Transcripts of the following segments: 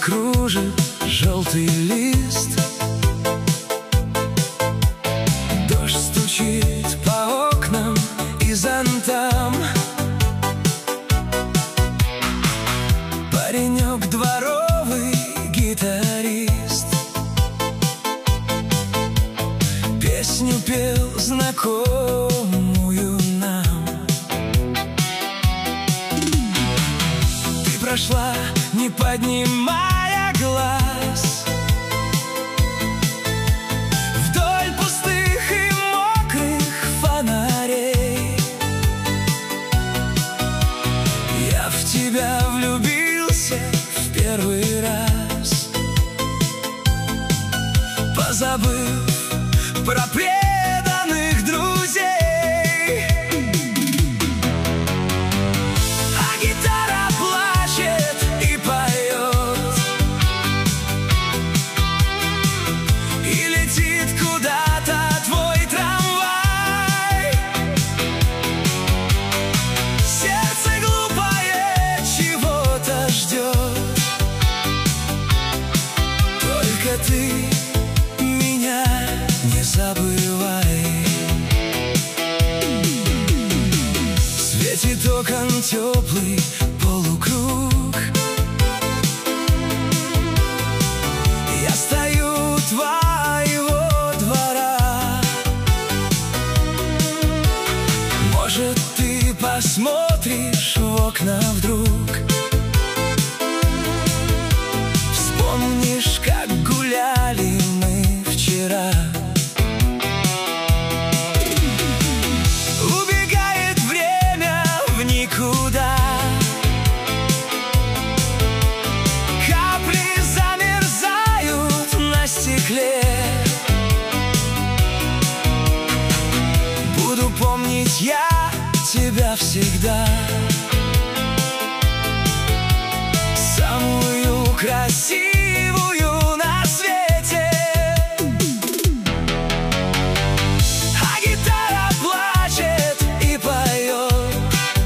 кружит желтый лист. Дождь стучит по окнам и зонтам. Паренек дворовый гитарист песню пел знакомую нам. Ты прошла, не поднимая глаз, вдоль пустых и мокрых фонарей. Я в тебя влюбился в первый раз, позабыв про преданных друзей. А гитара плачет и поет, и летит куда-то твой трамвай. Сердце глупое чего-то ждет, только ты меня не забывай. Светит окон теплый полукруг, я стою у твоего двора. Может, ты посмотришь в окна вдруг, вспомнишь, как гуляли мы вчера. Убегает время в никуда, капли замерзают на стекле. Буду помнить я тебя всегда, самую красивую на свете. А гитара плачет и поет,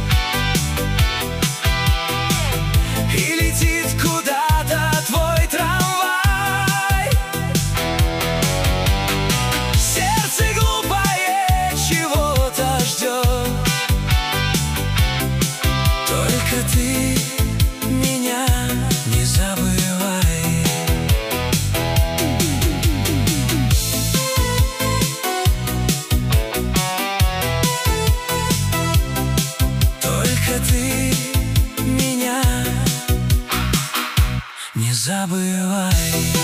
и летит куда-то твой трамвай. Сердце глупое чего-то ждет, только ты меня не забывай. Только ты меня не забывай.